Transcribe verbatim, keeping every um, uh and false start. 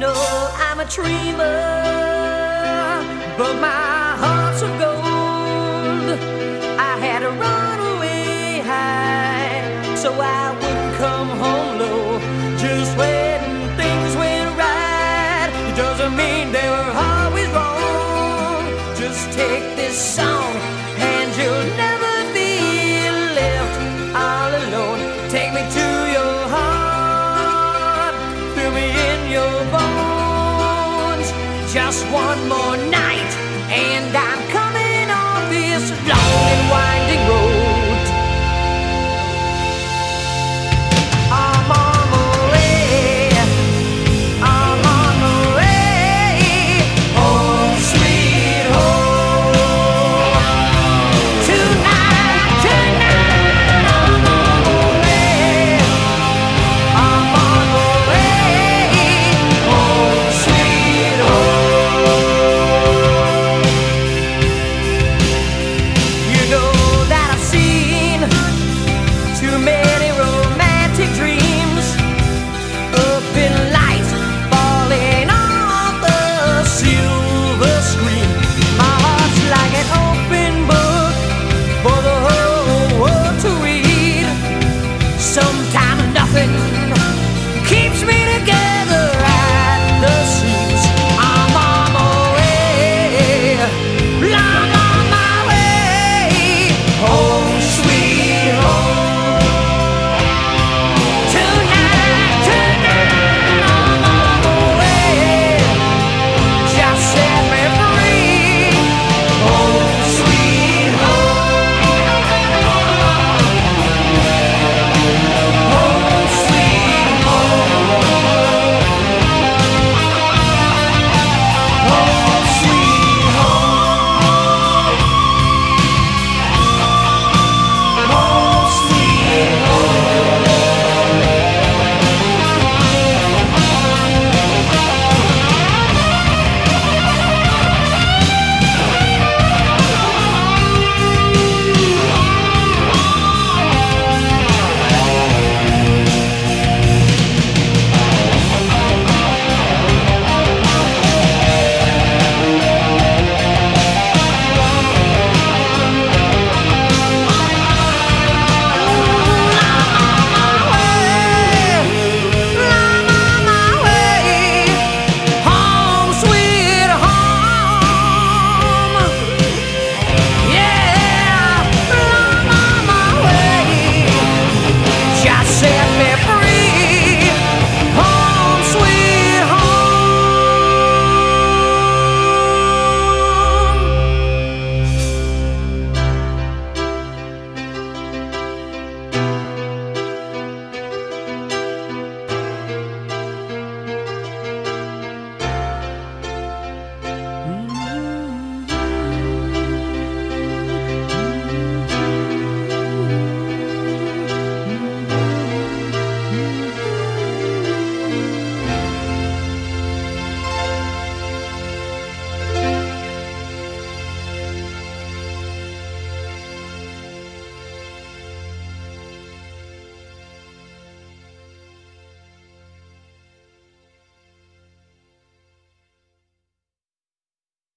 know I'm a dreamer, but my heart's of gold. I had to run away high so I wouldn't come home low. Just when things went right, it doesn't mean they were always wrong. Just take this song and you'll never be left all alone. Take me to your heart, feel me in your bones. Just one more